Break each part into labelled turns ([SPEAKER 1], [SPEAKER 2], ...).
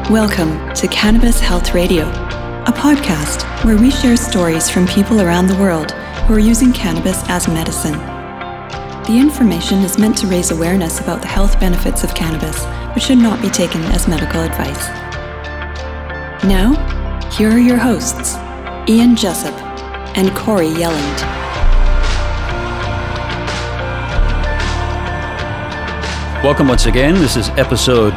[SPEAKER 1] Welcome to Cannabis Health Radio, a podcast where we share stories from people around the world who are using cannabis as medicine. The information is meant to raise awareness about the health benefits of cannabis, but should not be taken as medical advice. Now, here are your hosts, Ian Jessup and Corey Yelland.
[SPEAKER 2] Welcome once again. This is episode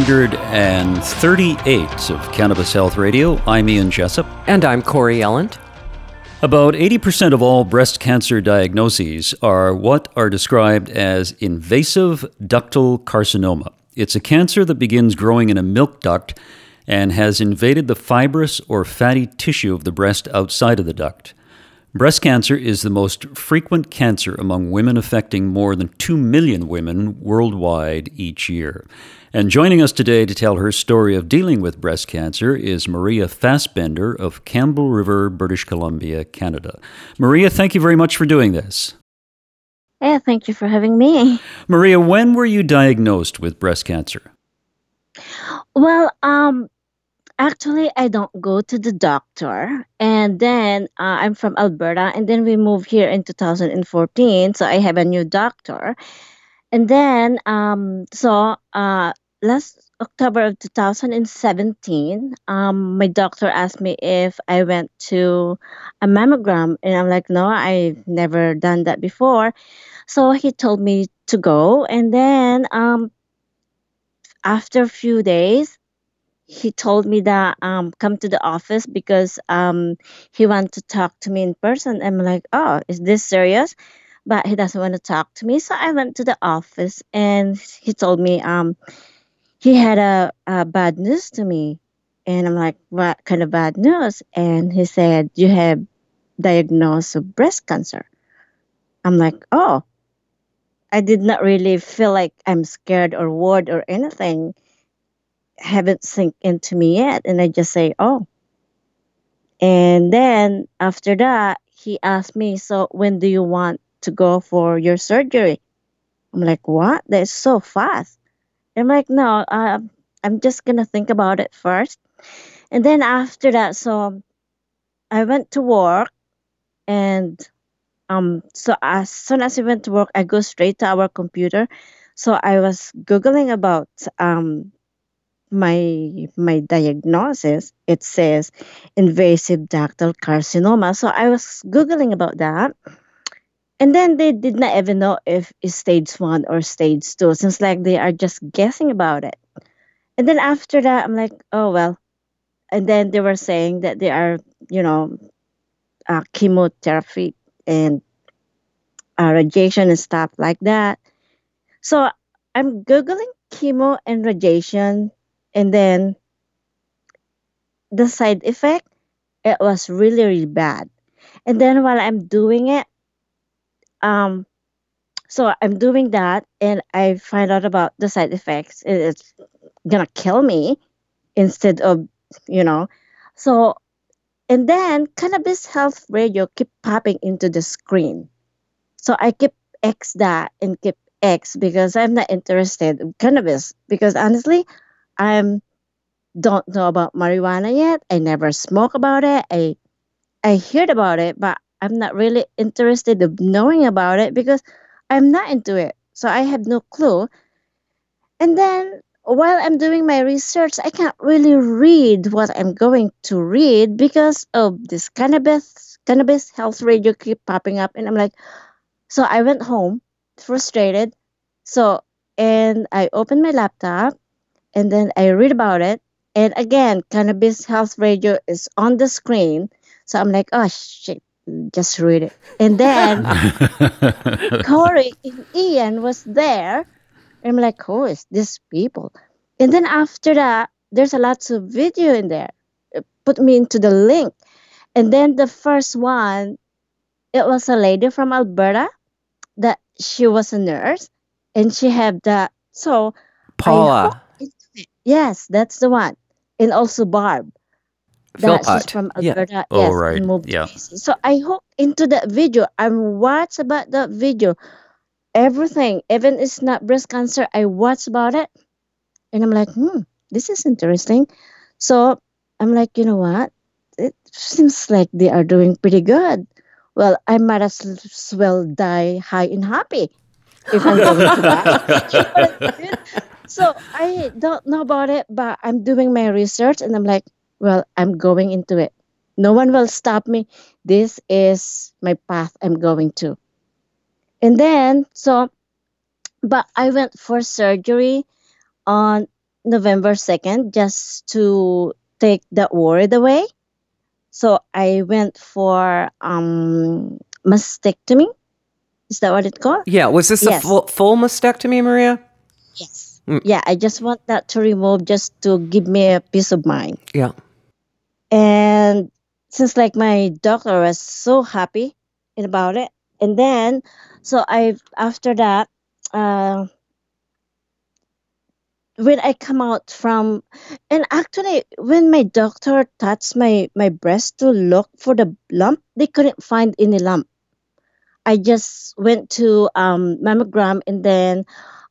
[SPEAKER 2] 238 of Cannabis Health Radio. I'm Ian Jessup.
[SPEAKER 3] And I'm Corey Yelland.
[SPEAKER 2] About 80% of all breast cancer diagnoses are what are described as invasive ductal carcinoma. It's a cancer that begins growing in a milk duct and has invaded the fibrous or fatty tissue of the breast outside of the duct. Breast cancer is the most frequent cancer among women, affecting more than 2 million women worldwide each year. And joining us today to tell her story of dealing with breast cancer is Maria Fassbender of Campbell River, British Columbia, Canada. Maria, thank you very much for doing this.
[SPEAKER 4] Yeah, thank you for having me.
[SPEAKER 2] Maria, when were you diagnosed with breast cancer?
[SPEAKER 4] Well, actually, I don't go to the doctor. And then I'm from Alberta. And then we moved here in 2014. So I have a new doctor. And then, last October of 2017, my doctor asked me if I went to a mammogram. And I'm like, no, I've never done that before. So he told me to go. And then after a few days, he told me that come to the office because he wanted to talk to me in person. I'm like, oh, is this serious? But he doesn't want to talk to me. So I went to the office and he told me he had a bad news to me. And I'm like, what kind of bad news? And he said, you have diagnosed with breast cancer. I'm like, oh, I did not really feel like I'm scared or worried or anything. Haven't sink into me yet, and I just say, oh. And then after that, he asked me, so when do you want to go for your surgery? I'm like, what? That's so fast. I'm like, no, I'm just gonna think about it first. And then after that, so I went to work, and so as soon as I went to work, I go straight to our computer. So I was googling about my diagnosis. It says invasive ductal carcinoma. So I was googling about that, and then they did not even know if it's stage 1 or stage 2, since like they are just guessing about it. And then after that, I'm like, oh well. And then they were saying that they are, chemotherapy and radiation and stuff like that. So I'm googling chemo and radiation. And then the side effect, it was really, really bad. And then while I'm doing it, so I'm doing that and I find out about the side effects. It's gonna kill me instead of, So, and then Cannabis Health Radio keep popping into the screen. So I keep X that and keep X because I'm not interested in cannabis. Because honestly, I don't know about marijuana yet. I never smoke about it. I heard about it, but I'm not really interested in knowing about it because I'm not into it. So I have no clue. And then while I'm doing my research, I can't really read what I'm going to read because of this cannabis health radio keep popping up. And I'm like, so I went home frustrated. So, and I opened my laptop and then I read about it. And again, Cannabis Health Radio is on the screen. So I'm like, oh, shit, just read it. And then Corey and Ian was there. I'm like, who is this people? And then after that, there's a lots of video in there. It put me into the link. And then the first one, it was a lady from Alberta that she was a nurse. And she had that. So
[SPEAKER 3] Paula.
[SPEAKER 4] Yes, that's the one. And also Barb. That's
[SPEAKER 3] Philpott.
[SPEAKER 4] from Alberta.
[SPEAKER 2] Yeah. Oh,
[SPEAKER 4] Yes,
[SPEAKER 2] right.
[SPEAKER 4] and moved
[SPEAKER 2] Yeah.
[SPEAKER 4] to BC. So I hooked into that video. I watched about that video. Everything, even it's not breast cancer, I watched about it. And I'm like, this is interesting. So I'm like, you know what? It seems like they are doing pretty good. Well, I might as well die high and happy if I'm going to die. You know what I mean? So I don't know about it, but I'm doing my research and I'm like, well, I'm going into it. No one will stop me. This is my path I'm going to. And then, but I went for surgery on November 2nd just to take the word away. So I went for mastectomy. Is that what it's called?
[SPEAKER 3] Yeah. Was this a
[SPEAKER 4] Yes.
[SPEAKER 3] full mastectomy, Maria?
[SPEAKER 4] Yes. Yeah, I just want that to remove just to give me a peace of mind.
[SPEAKER 3] Yeah.
[SPEAKER 4] And since like my doctor was so happy about it, and then so I after that, uh, when I come out from, and actually when my doctor touched my breast to look for the lump, they couldn't find any lump. I just went to mammogram and then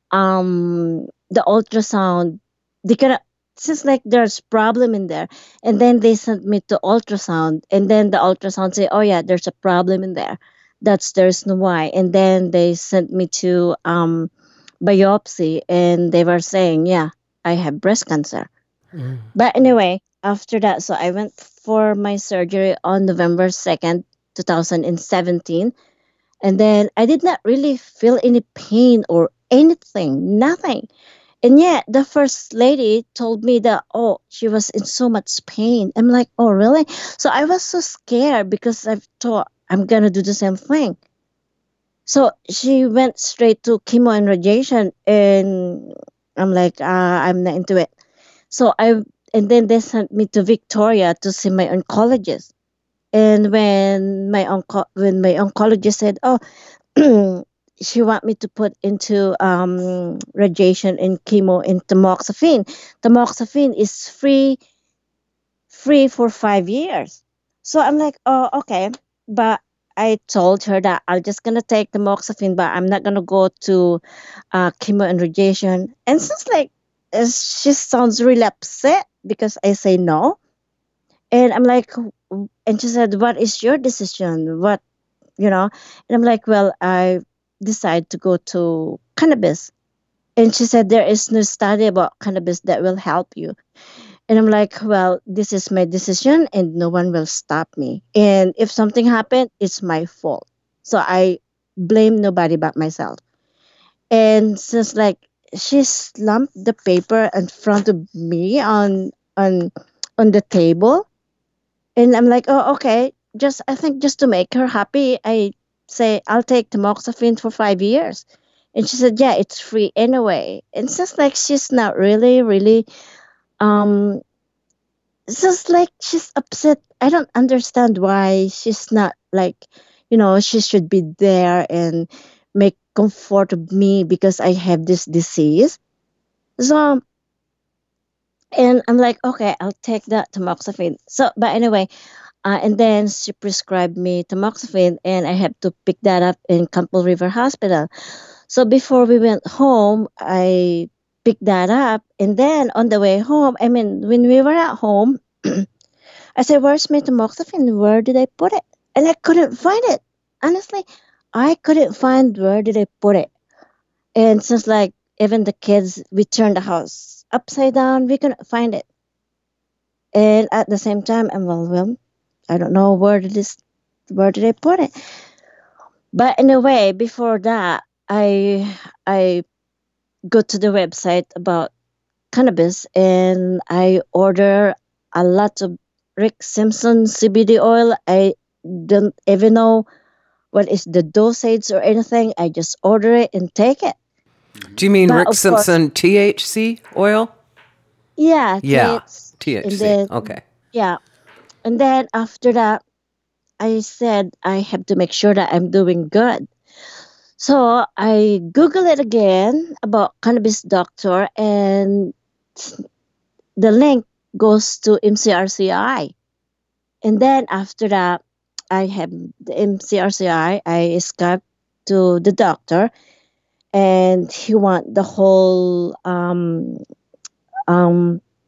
[SPEAKER 4] the ultrasound. They kind of since like there's problem in there, and then they sent me to ultrasound, and then the ultrasound say, oh yeah, there's a problem in there. That's the reason why, and then they sent me to biopsy, and they were saying, yeah, I have breast cancer. But anyway, after that, so I went for my surgery on November 2nd, 2017. And then I did not really feel any pain or anything, nothing. And yet the first lady told me that, oh, she was in so much pain. I'm like, oh, really? So I was so scared because I thought I'm going to do the same thing. So she went straight to chemo and radiation. And I'm like, I'm not into it. So and then they sent me to Victoria to see my oncologist. And when my oncologist said, "Oh, she want me to put into radiation and chemo and tamoxifen. Tamoxifen is free for 5 years." So I'm like, "Oh, okay." But I told her that I'm just gonna take tamoxifen, but I'm not gonna go to chemo and radiation. And since like she sounds really upset because I say no, and I'm like, and she said, "What is your decision? What, you know?" And I'm like, "Well, I decide to go to cannabis." And she said, "There is no study about cannabis that will help you." And I'm like, "Well, this is my decision and no one will stop me. And if something happened, it's my fault. So I blame nobody but myself." And since like she slumped the paper in front of me on the table, and I'm like, oh, okay. Just I think just to make her happy, I say I'll take tamoxifen for 5 years. And she said, yeah, it's free anyway. And it's just like she's not really, really um it's just like she's upset. I don't understand why she's not like, she should be there and make comfort of me because I have this disease. So and I'm like, okay, I'll take that tamoxifen. So but anyway, and then she prescribed me tamoxifen, and I have to pick that up in Campbell River Hospital. So before we went home, I picked that up, and then on the way home, I mean, when we were at home, I said, "Where's my tamoxifen? Where did I put it?" And I couldn't find it. Honestly, I couldn't find where did I put it. And since like even the kids, we turned the house upside down, we couldn't find it. And at the same time, I'm well, I don't know where did I put it. But in a way, before that, I go to the website about cannabis and I order a lot of Rick Simpson CBD oil. I don't even know what is the dosage or anything. I just order it and take it.
[SPEAKER 3] Do you mean
[SPEAKER 4] But
[SPEAKER 3] Rick
[SPEAKER 4] of course,
[SPEAKER 3] Simpson THC oil?
[SPEAKER 4] yeah,
[SPEAKER 3] Yeah,
[SPEAKER 4] it's and
[SPEAKER 3] THC.
[SPEAKER 4] then
[SPEAKER 3] Okay.
[SPEAKER 4] yeah, and then after that, I said I have to make sure that I'm doing good. So I Google it again about cannabis doctor, and the link goes to MCRCI. And then after that, I have the MCRCI. I Skype to the doctor, and he want the whole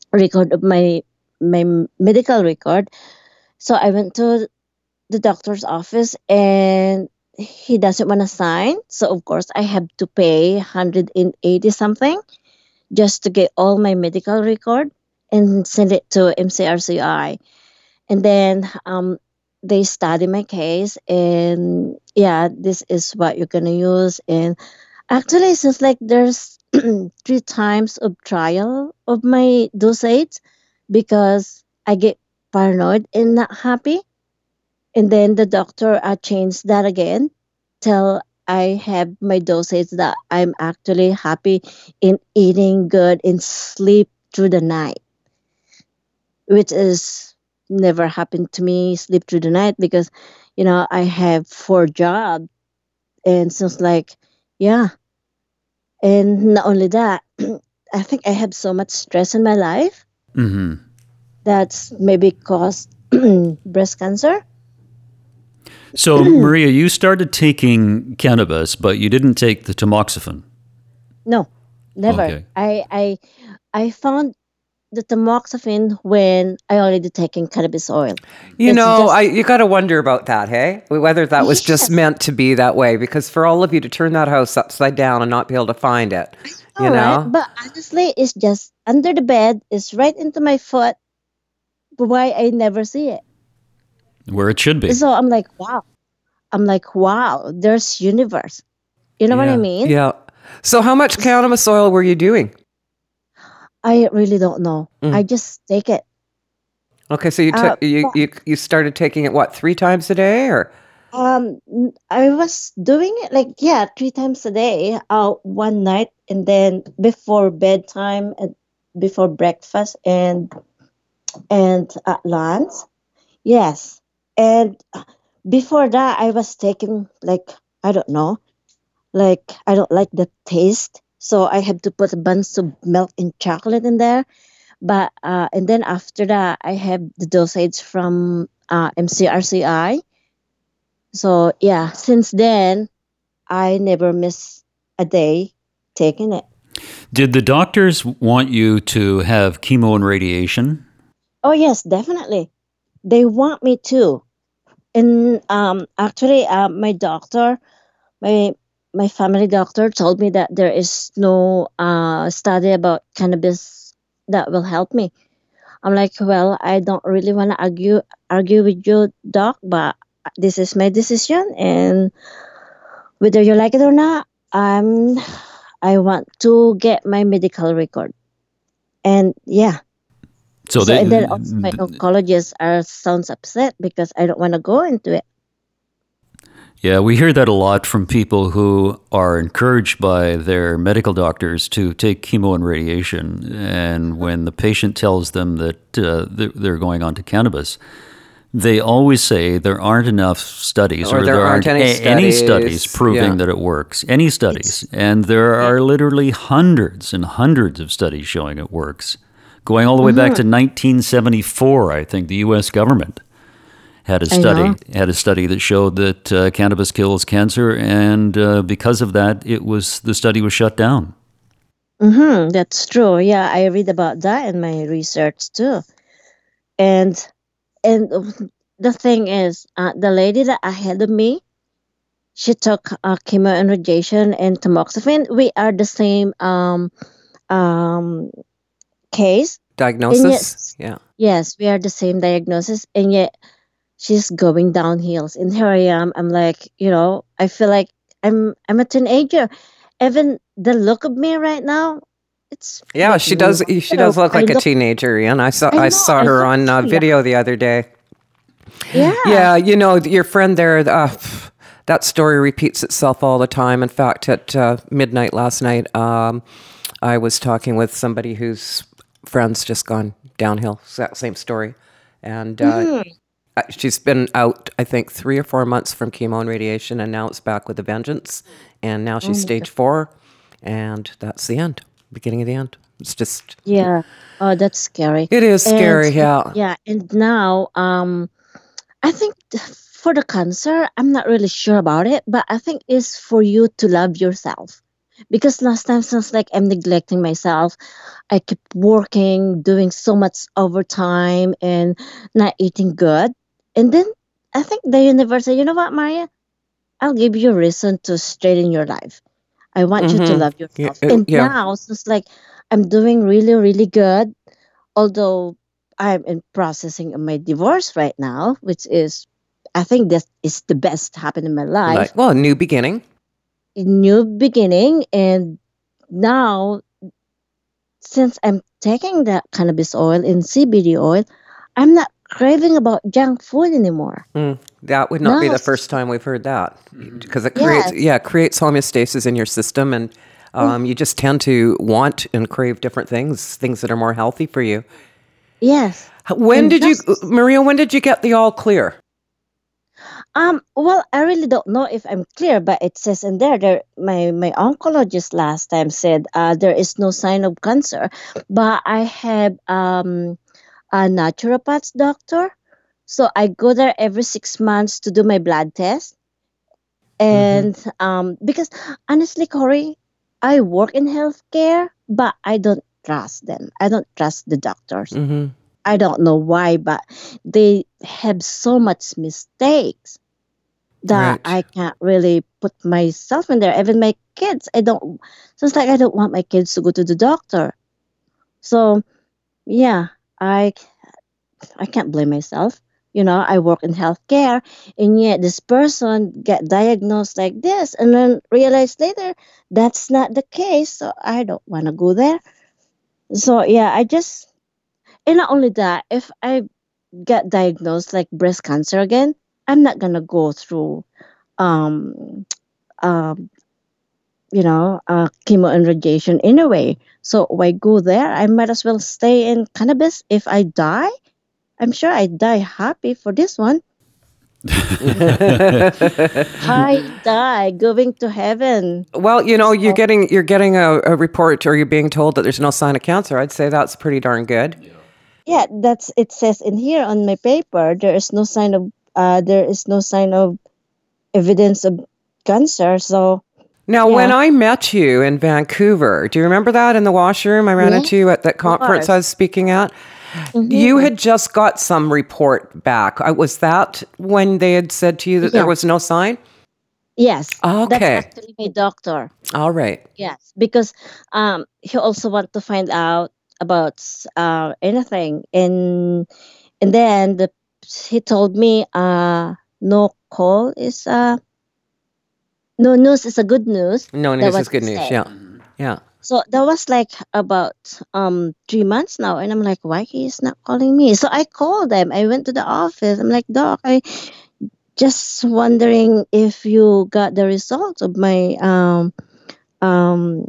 [SPEAKER 4] record of my medical record. So I went to the doctor's office and he doesn't want to sign. So of course I have to pay 180 something just to get all my medical record and send it to MCRCI. And then they study my case and yeah, this is what you're gonna use. And actually, it seems like there's 3 times of trial of my dosage because I get paranoid and not happy. And then the doctor changed that again till I have my dosage that I'm actually happy in eating good and sleep through the night, which is never happened to me, sleep through the night because, I have 4 jobs and seems like, yeah. And not only that, I think I have so much stress in my life
[SPEAKER 2] Hmm.
[SPEAKER 4] that's maybe caused breast cancer.
[SPEAKER 2] So, Maria, you started taking cannabis, but you didn't take the tamoxifen.
[SPEAKER 4] No, never.
[SPEAKER 2] Okay.
[SPEAKER 4] I found the tamoxifen when I already taken cannabis oil.
[SPEAKER 3] You
[SPEAKER 4] It's
[SPEAKER 3] know,
[SPEAKER 4] just
[SPEAKER 3] you got to wonder about that, hey? Whether that was just
[SPEAKER 4] yes,
[SPEAKER 3] meant to be that way. Because for all of you to turn that house upside down and not be able to find it, you
[SPEAKER 4] all right.
[SPEAKER 3] know?
[SPEAKER 4] But honestly, it's just under the bed. It's right into my foot. But why I never see it?
[SPEAKER 2] Where it should be.
[SPEAKER 4] So I'm like, wow. I'm like, wow. There's universe. You know what I
[SPEAKER 3] Yeah.
[SPEAKER 4] mean?
[SPEAKER 3] Yeah. So how much cannabis oil were you doing?
[SPEAKER 4] I really don't know. I
[SPEAKER 3] Mm.
[SPEAKER 4] just take it.
[SPEAKER 3] Okay, so you took
[SPEAKER 4] But
[SPEAKER 3] you started taking it what, 3 times a day or?
[SPEAKER 4] I was doing it like yeah, 3 times a day. One night and then before bedtime and before breakfast and at lunch. Yes, and before that I was taking like I don't know, like I don't like the taste, so I had to put a bunch of milk and chocolate in there. But and then after that I have the dosage from MCRCI. So yeah, since then I never miss a day taking it.
[SPEAKER 2] Did the doctors want you to have chemo and radiation?
[SPEAKER 4] Oh yes, definitely. They want me to. And actually, my doctor, my my family doctor, told me that there is no study about cannabis that will help me. I'm like, well, I don't really want to argue with you, doc, but this is my decision, and whether you like it or not, I want to get my medical record. And yeah,
[SPEAKER 2] So
[SPEAKER 4] so
[SPEAKER 2] they,
[SPEAKER 4] and then also my oncologist are sounds upset because I don't want to go into it.
[SPEAKER 2] yeah, we hear that a lot from people who are encouraged by their medical doctors to take chemo and radiation. And when the patient tells them that they're going on to cannabis, they always say there aren't enough studies
[SPEAKER 3] Or
[SPEAKER 2] or
[SPEAKER 3] there
[SPEAKER 2] there
[SPEAKER 3] aren't
[SPEAKER 2] aren't
[SPEAKER 3] any
[SPEAKER 2] any studies
[SPEAKER 3] studies.
[SPEAKER 2] proving
[SPEAKER 3] Yeah.
[SPEAKER 2] that it works. Any
[SPEAKER 4] It's
[SPEAKER 2] studies. And there
[SPEAKER 4] yeah.
[SPEAKER 2] are literally hundreds and hundreds of studies showing it works. Going all the way back
[SPEAKER 4] Hmm.
[SPEAKER 2] to 1974, I think the U.S. government
[SPEAKER 4] I know.
[SPEAKER 2] had a study that showed that cannabis kills cancer, and because of that, the study was shut down.
[SPEAKER 4] That's true. Yeah, I read about that in my research too. And and the thing is, the lady that ahead of me, she took chemo and radiation and tamoxifen. We are the same um case, and yet
[SPEAKER 3] Diagnosis? Yeah.
[SPEAKER 4] yes, we are the same diagnosis, and yet she's going downhills. And here I am. I'm like, I feel like I'm a teenager. Even the look of me right now, it's
[SPEAKER 3] Yeah,
[SPEAKER 4] like
[SPEAKER 3] she does. She does
[SPEAKER 4] wonderful.
[SPEAKER 3] look like a teenager, and
[SPEAKER 4] I
[SPEAKER 3] I
[SPEAKER 4] know,
[SPEAKER 3] saw
[SPEAKER 4] I
[SPEAKER 3] her
[SPEAKER 4] look
[SPEAKER 3] on
[SPEAKER 4] too young.
[SPEAKER 3] video the other day.
[SPEAKER 4] Yeah.
[SPEAKER 3] Yeah, your friend there. That story repeats itself all the time. In fact, at midnight last night, I was talking with somebody whose friend's just gone downhill. That same story, and
[SPEAKER 4] Hmm.
[SPEAKER 3] she's been out, I think, 3 or 4 months from chemo and radiation, and now it's back with a vengeance. And now
[SPEAKER 4] Oh
[SPEAKER 3] she's
[SPEAKER 4] my God.
[SPEAKER 3] stage 4, and that's the end, beginning of the end. It's just,
[SPEAKER 4] Yeah. Oh, that's scary.
[SPEAKER 3] it is
[SPEAKER 4] And
[SPEAKER 3] scary. Yeah.
[SPEAKER 4] yeah, and now I think for the cancer, I'm not really sure about it, but I think it's for you to love yourself. Because last time sounds like I'm neglecting myself. I keep working, doing so much overtime, and not eating good. And then I think the universe said, you know what, Maria? I'll give you a reason to straighten your life. I want you to
[SPEAKER 3] Mm-hmm.
[SPEAKER 4] love
[SPEAKER 3] Yeah,
[SPEAKER 4] yourself. And
[SPEAKER 3] yeah.
[SPEAKER 4] now it's just like I'm doing really, really good. Although I'm in processing of my divorce right now, which is I think that is the best happened in my
[SPEAKER 3] Like,
[SPEAKER 4] life.
[SPEAKER 3] well, a new beginning.
[SPEAKER 4] A new beginning, and now since I'm taking the cannabis oil and CBD oil, I'm not craving about junk food anymore.
[SPEAKER 3] That would not be
[SPEAKER 4] Now,
[SPEAKER 3] the first time we've heard that, because it creates,
[SPEAKER 4] yes,
[SPEAKER 3] yeah, it creates homeostasis in your system, and you just tend to want and crave different things that are more healthy for you.
[SPEAKER 4] yes,
[SPEAKER 3] When
[SPEAKER 4] and
[SPEAKER 3] did you,
[SPEAKER 4] that's
[SPEAKER 3] Maria? When did you get the all clear?
[SPEAKER 4] well, I really don't know if I'm clear, but it says in there my oncologist last time said there is no sign of cancer, but I have a naturopath's doctor, so I go there every 6 months to do my blood test.
[SPEAKER 3] Mm-hmm.
[SPEAKER 4] And because honestly, Corey, I work in healthcare, but I don't trust them. I don't trust the doctors.
[SPEAKER 3] Mm-hmm.
[SPEAKER 4] I don't know why, but they have so much mistakes that
[SPEAKER 3] Right.
[SPEAKER 4] I can't really put myself in there. Even my kids, I don't. So it's like I don't want my kids to go to the doctor. So yeah, I I can't blame myself. I work in healthcare, and yet this person get diagnosed like this, and then realize later that's not the case. So I don't want to go there. So yeah, and not only that, if I get diagnosed like breast cancer again, I'm not gonna go through um um chemo and radiation anyway. So why go there? I might as well stay in cannabis. If I die, I'm sure I die happy for this one. I die going to heaven.
[SPEAKER 3] Well, you're
[SPEAKER 4] So
[SPEAKER 3] getting a report, or you're being told that there's no sign of cancer. I'd say that's pretty darn good.
[SPEAKER 4] yeah, that's it says in here on my paper. There is no sign of evidence of cancer. So
[SPEAKER 3] Now, when
[SPEAKER 4] yeah,
[SPEAKER 3] I met you in Vancouver, do you remember that in the washroom I ran
[SPEAKER 4] yeah,
[SPEAKER 3] into you at that
[SPEAKER 4] of
[SPEAKER 3] conference I
[SPEAKER 4] course.
[SPEAKER 3] was speaking at? You
[SPEAKER 4] Mm-hmm.
[SPEAKER 3] had just got some report back. Was that when they had said to you that there
[SPEAKER 4] Yeah,
[SPEAKER 3] was no sign?
[SPEAKER 4] yes, that's
[SPEAKER 3] Okay.
[SPEAKER 4] actually my doctor.
[SPEAKER 3] All right.
[SPEAKER 4] Yes, because he also want to find out about anything, and then he told me no call is no news is a good news.
[SPEAKER 3] No
[SPEAKER 4] That
[SPEAKER 3] news
[SPEAKER 4] what
[SPEAKER 3] is
[SPEAKER 4] he
[SPEAKER 3] good news.
[SPEAKER 4] said.
[SPEAKER 3] Yeah. Yeah.
[SPEAKER 4] So that was like about 3 months now, and I'm like, why he is not calling me? So I called them. I went to the office. I'm like, Doc, I just wondering if you got the results of my um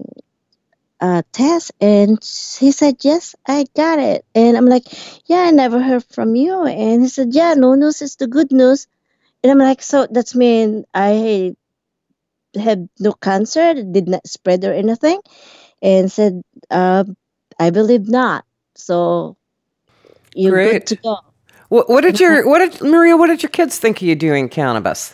[SPEAKER 4] test, and he said, yes, I got it. And I'm like, yeah, I never heard from you. And he said, yeah, no news is the good news. And I'm like, so that's mean I had no cancer, did not spread or anything? And said, uh, I believe not. So you're good to
[SPEAKER 3] Great.
[SPEAKER 4] go.
[SPEAKER 3] What
[SPEAKER 4] And
[SPEAKER 3] did
[SPEAKER 4] I'm like,
[SPEAKER 3] Maria, what did your kids think of you doing cannabis?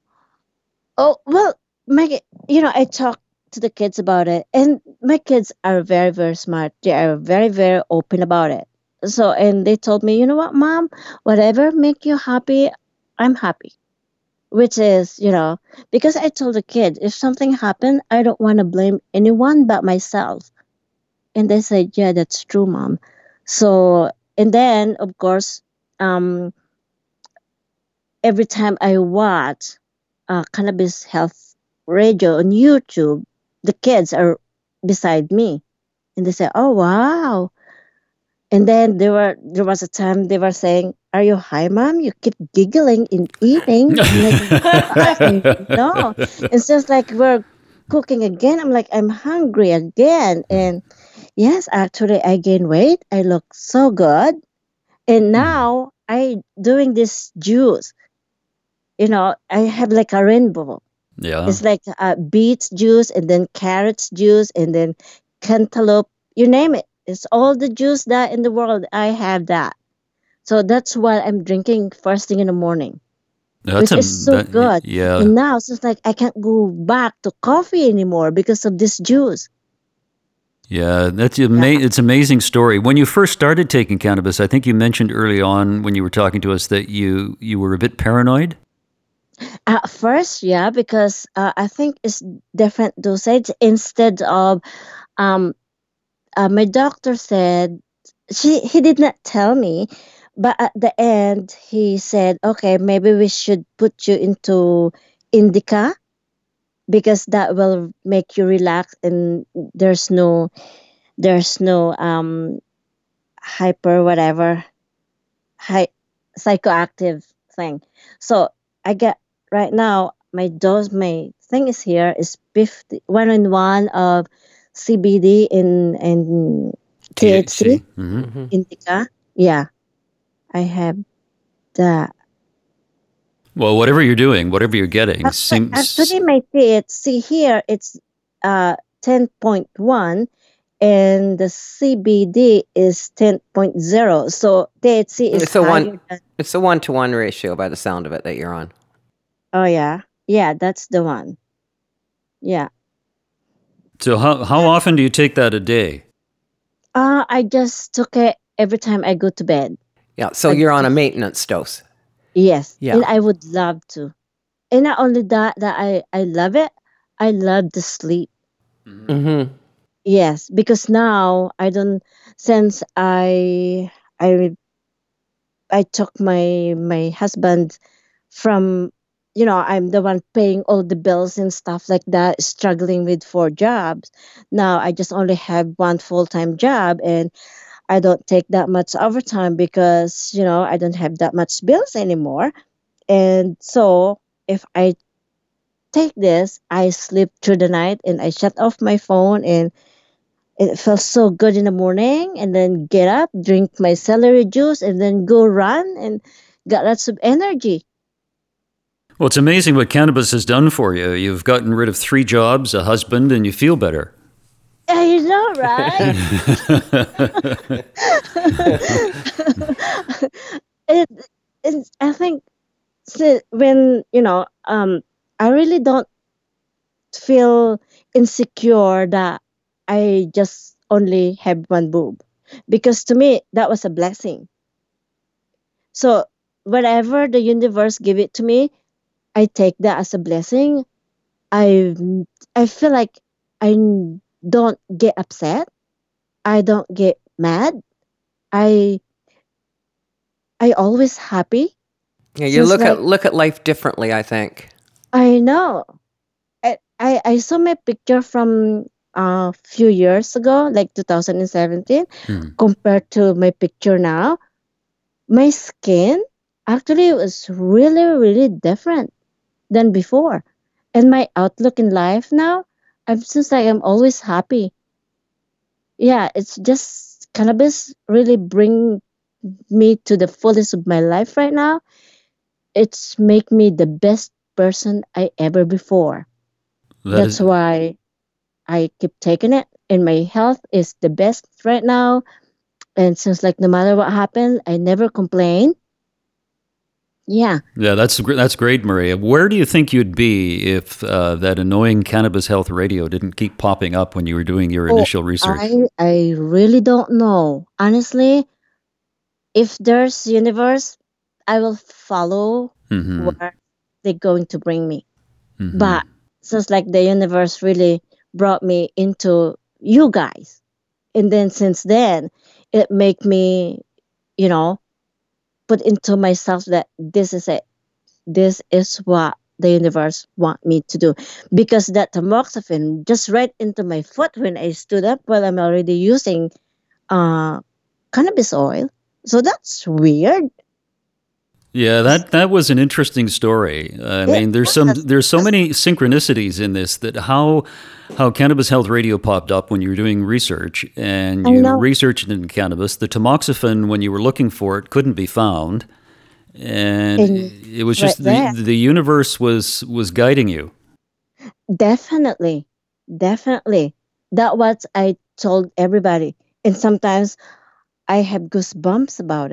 [SPEAKER 4] oh, well, I talked to the kids about it, and my kids are very, very smart. They are very, very open about it. So, and they told me, you know what, mom, whatever make you happy, I'm happy. Which is, because I told the kid, if something happened, I don't want to blame anyone but myself. And they said, yeah, that's true, mom. So, and then, of course, um, every time I watch cannabis health radio on YouTube, the kids are beside me, and they say, "Oh wow!" And then there was a time they were saying, "Are you high, mom? You keep giggling and eating." I'm like, "No." It's just like we're cooking again. I'm like, I'm hungry again, and yes, actually, I gained weight. I look so good, and now I doing this juice. I have like a rainbow.
[SPEAKER 2] Yeah.
[SPEAKER 4] It's like beets juice and then carrots juice and then cantaloupe, you name it. It's all the juice that in the world. I have that. So that's what I'm drinking first thing in the morning.
[SPEAKER 2] That's
[SPEAKER 4] which
[SPEAKER 2] a
[SPEAKER 4] is so good.
[SPEAKER 2] yeah.
[SPEAKER 4] And now it's just like I can't go back to coffee anymore because of this juice.
[SPEAKER 2] Yeah,
[SPEAKER 4] Yeah.
[SPEAKER 2] it's an amazing story. When you first started taking cannabis, I think you mentioned early on when you were talking to us that you were a bit paranoid.
[SPEAKER 4] At first, yeah, because I think it's different dosage. Instead of um, my doctor said he did not tell me, but at the end he said, okay, maybe we should put you into indica because that will make you relax and there's no hyper whatever high psychoactive thing. So I get right now my thing is here is 50 1 in 1 of CBD and THC
[SPEAKER 2] THC. Hmm.
[SPEAKER 3] Hmm.
[SPEAKER 4] indica. Yeah, I have that.
[SPEAKER 2] Well, whatever you're doing, whatever you're getting, seems
[SPEAKER 4] Actually, my THC here it's 10.1 and the CBD is 10.0. So THC is
[SPEAKER 3] It's a one.
[SPEAKER 4] higher than.
[SPEAKER 3] It's a 1-to-1 ratio by the sound of it that you're on.
[SPEAKER 4] Oh yeah, yeah, that's the one. Yeah.
[SPEAKER 2] so. How often do you take that a day?
[SPEAKER 4] I just took it every time I go to bed.
[SPEAKER 3] Yeah. So
[SPEAKER 4] I
[SPEAKER 3] you're on a
[SPEAKER 4] just
[SPEAKER 3] maintenance dose.
[SPEAKER 4] yes,
[SPEAKER 3] Yeah.
[SPEAKER 4] and I would love to. And not only that I love it. I love the sleep.
[SPEAKER 2] Hmm.
[SPEAKER 3] Mm-hmm.
[SPEAKER 4] Yes, because now I don't since I I took my husband from I'm the one paying all the bills and stuff like that, struggling with 4 jobs. Now I just only have one full-time job and I don't take that much overtime because I don't have that much bills anymore. And so if I take this, I sleep through the night and I shut off my phone and it feels so good in the morning and then get up, drink my celery juice and then go run and got lots of energy.
[SPEAKER 2] Well, it's amazing what cannabis has done for you. You've gotten rid of 3 jobs, a husband, and you feel better.
[SPEAKER 4] Yeah, you know, right? it, I think when I really don't feel insecure that I just only have one boob because to me that was a blessing. So whatever the universe give it to me, I take that as a blessing. I I feel like I don't get upset. I don't get mad. I I always happy.
[SPEAKER 3] Yeah. You
[SPEAKER 4] Since like
[SPEAKER 3] look at life differently, I think.
[SPEAKER 4] I know I saw my picture from a few years ago, like 2017,
[SPEAKER 2] Hmm.
[SPEAKER 4] compared to my picture now. My skin actually was really, really different than before. And my outlook in life now, I'm just like I'm always happy. Yeah, it's just cannabis really bring me to the fullest of my life right now. It's make me the best person I ever before.
[SPEAKER 2] That
[SPEAKER 4] That's
[SPEAKER 2] is,
[SPEAKER 4] why I keep taking it, and my health is the best right now. And since like no matter what happened, I never complain. Yeah.
[SPEAKER 2] yeah, that's great, Maria. Where do you think you'd be if that annoying cannabis health radio didn't keep popping up when you were doing your
[SPEAKER 4] Oh,
[SPEAKER 2] initial research?
[SPEAKER 4] I really don't know. Honestly, if there's universe, I will follow
[SPEAKER 2] Hmm.
[SPEAKER 4] where they're going to bring me.
[SPEAKER 2] Hmm.
[SPEAKER 4] But since like the universe really brought me into you guys, and then since then, it make me, you know, put into myself that this is it. This is what the universe want me to do because that tamoxifen just right into my foot when I stood up while I'm already using uh cannabis oil. So that's weird.
[SPEAKER 2] Yeah, that was an interesting story. I
[SPEAKER 4] It
[SPEAKER 2] mean,
[SPEAKER 4] was.
[SPEAKER 2] there's so many synchronicities in this that how Cannabis Health Radio popped up when you were doing research and
[SPEAKER 4] I
[SPEAKER 2] you
[SPEAKER 4] know.
[SPEAKER 2] researched in cannabis. The tamoxifen, when you were looking for it, couldn't be found, and
[SPEAKER 4] And
[SPEAKER 2] it was
[SPEAKER 4] right
[SPEAKER 2] just
[SPEAKER 4] there.
[SPEAKER 2] the universe was guiding you.
[SPEAKER 4] Definitely. Definitely. That what I told everybody. And sometimes I have goosebumps about it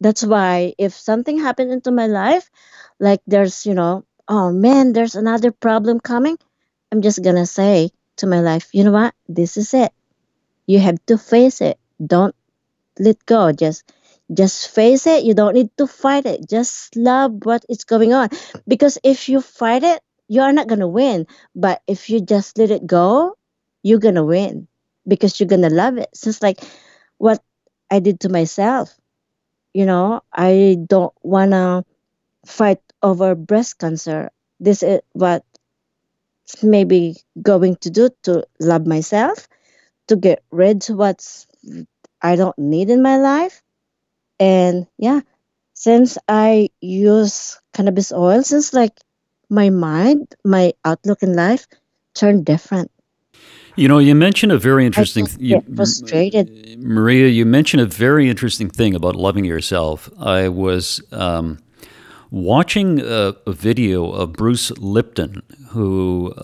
[SPEAKER 4] That's why if something happened into my life, like there's, oh man, there's another problem coming, I'm just gonna say to my life, you know what? This is it. You have to face it. Don't let go. Just face it. You don't need to fight it. Just love what is going on. Because if you fight it, you are not gonna win. But if you just let it go, you're gonna win because you're gonna love it. It's just like what I did to myself. I don't wanna fight over breast cancer. This is what maybe going to do to love myself, to get rid of what's I don't need in my life. And yeah, since I use cannabis oil, since like my mind, my outlook in life turned different.
[SPEAKER 2] You mentioned a very
[SPEAKER 4] I
[SPEAKER 2] interesting.
[SPEAKER 4] don't get frustrated.
[SPEAKER 2] Maria, you mentioned a very interesting thing about loving yourself. I was watching a video of Bruce Lipton, who,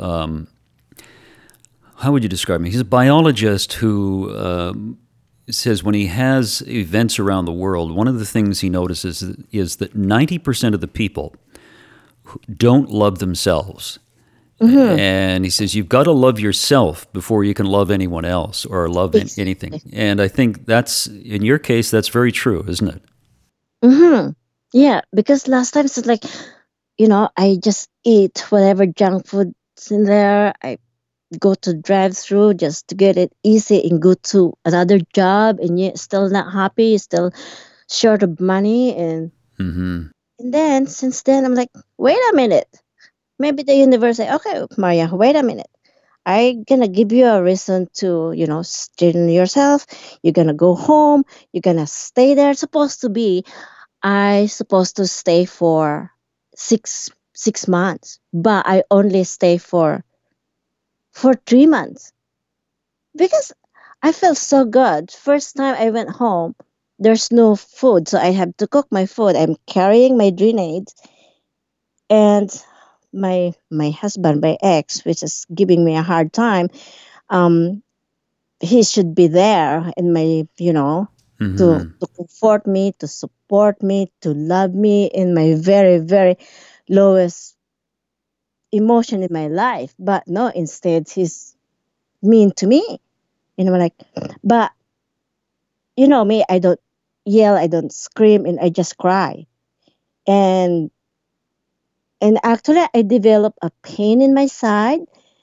[SPEAKER 2] how would you describe him? He's a biologist who says when he has events around the world, one of the things he notices is that 90% of the people don't love themselves. And he says, you've got to love yourself before you can love anyone else or love anything.
[SPEAKER 4] Exactly.
[SPEAKER 2] And I think that's, in your case, that's very true, isn't it?
[SPEAKER 4] Mm-hmm. Yeah, because last time it's like, I just eat whatever junk food's in there. I go to drive through just to get it easy and go to another job, and you're still not happy, you're still short of money. And then since then I'm like, wait a minute. Maybe the universe say, okay, Maria, wait a minute. I gonna give you a reason to, straighten yourself. You're gonna go home. You're gonna stay there. Supposed to be, I supposed to stay for six months, but I only stay for 3 months because I felt so good. First time I went home, there's no food, so I have to cook my food. I'm carrying my grenades, and my husband, my ex, which is giving me a hard time. Um, he should be there in my, to comfort me, to support me, to love me in my very, very lowest emotion in my life. But no, instead he's mean to me. Like, but you know me, I don't yell, I don't scream, and I just cry. And actually I developed a pain in my side,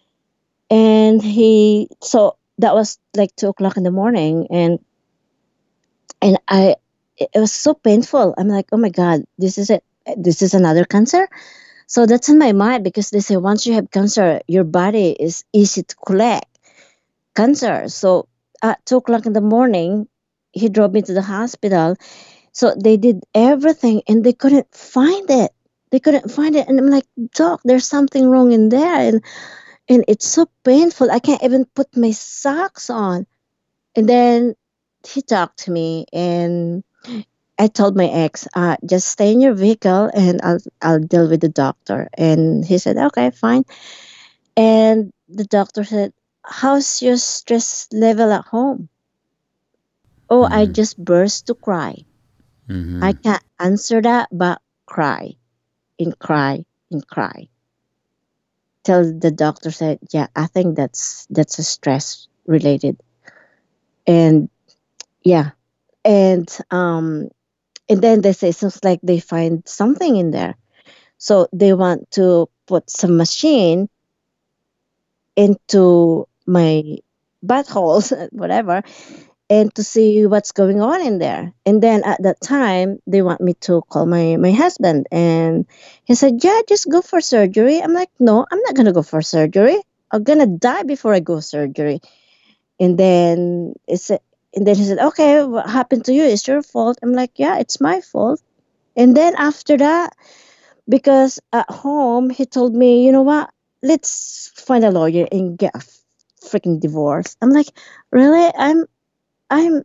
[SPEAKER 4] and so that was like 2 o'clock in the morning, and it was so painful. I'm like, oh my god, this is it. This is another cancer. So that's in my mind because they say once you have cancer, your body is easy to collect cancer. So at 2 o'clock in the morning, he drove me to the hospital. So they did everything and they couldn't find it. They couldn't find it. And I'm like, Doc, there's something wrong in there. And it's so painful. I can't even put my socks on. And then he talked to me, and I told my ex, just stay in your vehicle and I'll deal with the doctor. And he said, okay, fine. And the doctor said, how's your stress level at home? Oh, I just burst to cry. I can't answer that, but cry and cry and cry. Till the doctor said, yeah, I think that's a stress related. And yeah. And then they say sounds like they find something in there. So they want to put some machine into my buttholes, whatever, and to see what's going on in there. And then at that time, they want me to call my husband. And he said, yeah, just go for surgery. I'm like, no, I'm not going to go for surgery. I'm going to die before I go surgery. And then and then he said, okay, what happened to you? It's your fault. I'm like, yeah, it's my fault. And then after that, because at home, he told me, you know what? Let's find a lawyer and get a freaking divorce. I'm like, really? I'm,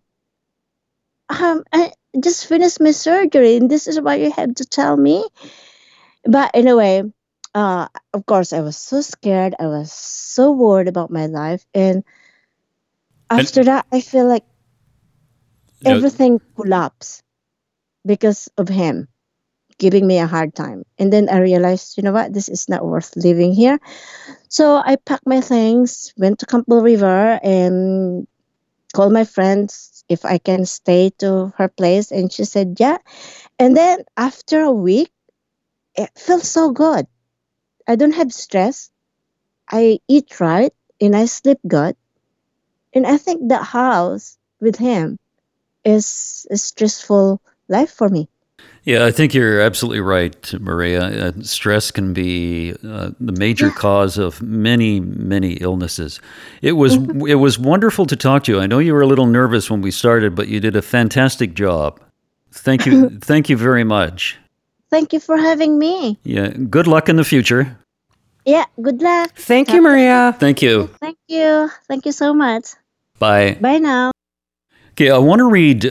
[SPEAKER 4] I just finished my surgery, and this is what you have to tell me. But anyway, of course, I was so scared. I was so worried about my life, and after
[SPEAKER 2] And
[SPEAKER 4] that, I feel like
[SPEAKER 2] you know,
[SPEAKER 4] everything collapsed. because of him giving me a hard time. And then I realized, you know what, this is not worth living here. So I packed my things, went to Campbell River, and called my friends if I can stay to her place. And she said, yeah. And then after a week, it felt so good. I don't have stress. I eat right and I sleep good. And I think that house with him is a stressful life for me.
[SPEAKER 2] Yeah, I think you're absolutely right, Maria. Stress can be the major cause of many, many illnesses. It was wonderful to talk to you. I know you were a little nervous when we started, but you did a fantastic job. Thank you. Thank you very much.
[SPEAKER 4] Thank you for having me.
[SPEAKER 2] Yeah, good luck in the future.
[SPEAKER 4] Yeah, good luck.
[SPEAKER 3] Thank you, Maria.
[SPEAKER 2] Thank you.
[SPEAKER 4] Thank you. Thank you so much.
[SPEAKER 2] Bye.
[SPEAKER 4] Bye now.
[SPEAKER 2] Okay, I want to read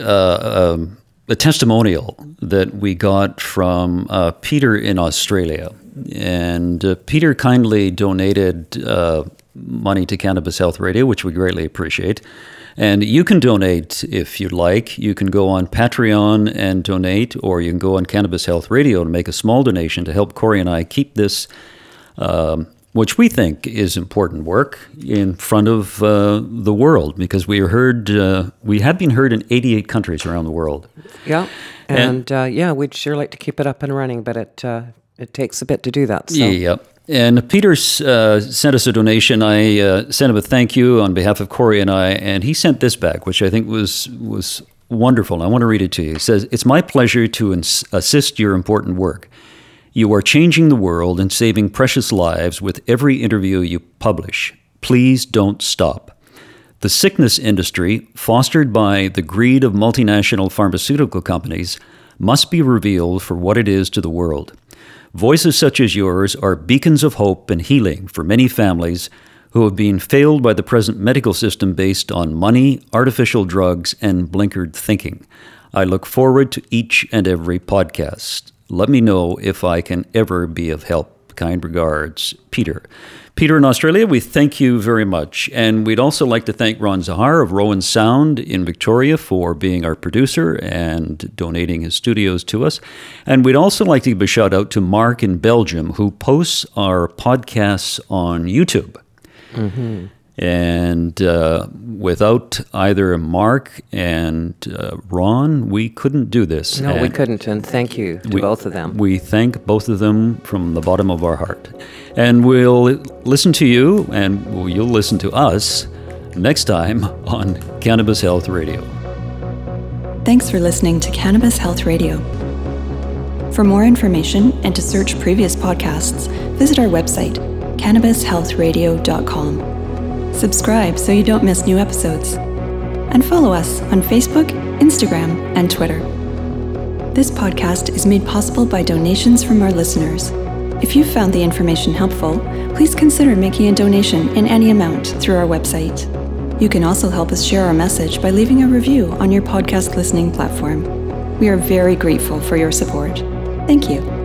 [SPEAKER 2] a testimonial that we got from Peter in Australia. And Peter kindly donated money to Cannabis Health Radio, which we greatly appreciate. And you can donate if you'd like. You can go on Patreon and donate, or you can go on Cannabis Health Radio and make a small donation to help Corey and I keep this, which we think is important work, in front of the world, because we have been heard in 88 countries around the world.
[SPEAKER 3] Yeah, and we'd sure like to keep it up and running, but it takes a bit to do that. So.
[SPEAKER 2] Yeah. And Peter sent us a donation. I sent him a thank you on behalf of Corey and I, and he sent this back, which I think was wonderful. I want to read it to you. He says, "It's my pleasure to assist your important work. You are changing the world and saving precious lives with every interview you publish. Please don't stop. The sickness industry, fostered by the greed of multinational pharmaceutical companies, must be revealed for what it is to the world. Voices such as yours are beacons of hope and healing for many families who have been failed by the present medical system based on money, artificial drugs, and blinkered thinking. I look forward to each and every podcast. Let me know if I can ever be of help. Kind regards, Peter." Peter in Australia, we thank you very much. And we'd also like to thank Ron Zahar of Rowan Sound in Victoria for being our producer and donating his studios to us. And we'd also like to give a shout out to Mark in Belgium, who posts our podcasts on YouTube. Mm-hmm. And without either Mark and Ron, we couldn't do this.
[SPEAKER 3] No, we couldn't. And thank you to both of them.
[SPEAKER 2] We thank both of them from the bottom of our heart. And we'll listen to you, and you'll listen to us next time on Cannabis Health Radio.
[SPEAKER 1] Thanks for listening to Cannabis Health Radio. For more information and to search previous podcasts, visit our website, cannabishealthradio.com. Subscribe so you don't miss new episodes. And follow us on Facebook, Instagram, and Twitter. This podcast is made possible by donations from our listeners. If you found the information helpful, please consider making a donation in any amount through our website. You can also help us share our message by leaving a review on your podcast listening platform. We are very grateful for your support. Thank you.